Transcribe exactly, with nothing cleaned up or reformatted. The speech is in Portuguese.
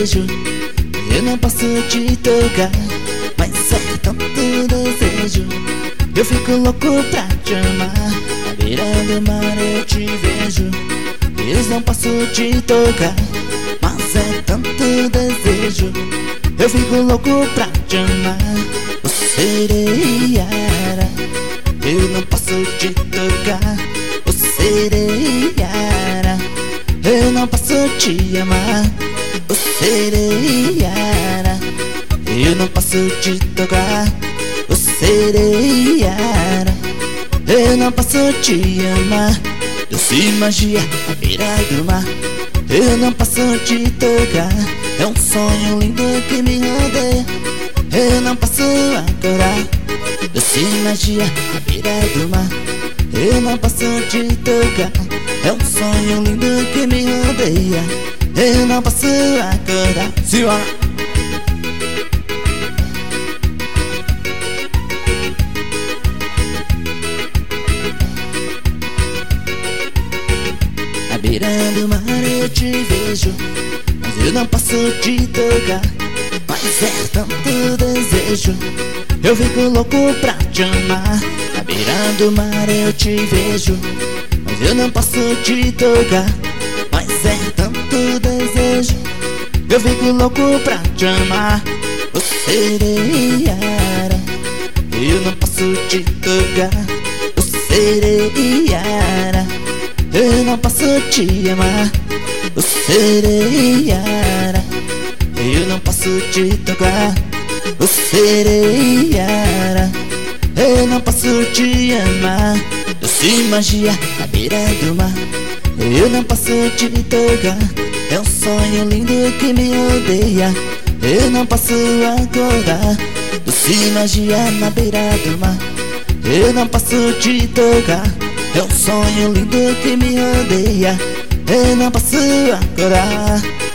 vejo. Eu não posso te tocar, mas é tanto desejo. Eu fico louco pra te amar. À beira do mar eu te vejo. Eu não posso te tocar, mas é tanto desejo. Eu fico louco pra te amar. Ô sereiara, eu não posso te tocar. Ô sereiara, eu não posso te amar. Ô sereiara, eu não posso te tocar. Ô sereiara, eu não posso te amar. Doce magia à beira do mar, eu não posso te tocar. É um sonho lindo que me rodeia, eu não posso acordar. Doce magia à beira do mar, eu não posso te tocar. É um sonho lindo que me rodeia, eu não posso acordar. Simbora! À beira do mar eu te vejo, mas eu não posso te tocar. Mas é tanto desejo, eu fico louco pra te amar. À beira do mar eu te vejo, mas eu não posso te tocar. Mas é tanto desejo, eu fico louco pra te amar. Ô sereiara, eu não posso te tocar. Ô sereiara, eu não posso te amar. Ô sereiara, eu não posso te tocar. Ô sereiara, eu não posso te amar. Doce magia à beira do mar, eu não posso te tocar. É um sonho lindo que me rodeia, eu não posso acordar. Doce magia na beira do mar, eu não posso te tocar. É um sonho lindo que me rodeia, eu não posso acordar.